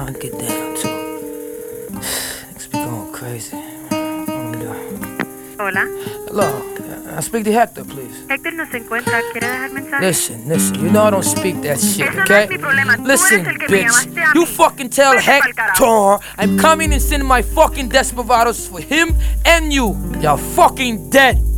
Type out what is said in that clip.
trying to get down to it. Niggas be going crazy. Hola. Hello, I speak to Hector, please. Héctor no se encuentra. ¿Quiere dejar mensaje? Listen, you know I don't speak that shit, Eso no okay? es mi problema. Tú Listen, eres el que me bitch, llamaste a you mí. fucking tell Vete pa'l carajo. Hector I'm coming and sending my fucking desperados for him and you. Y'all fucking dead.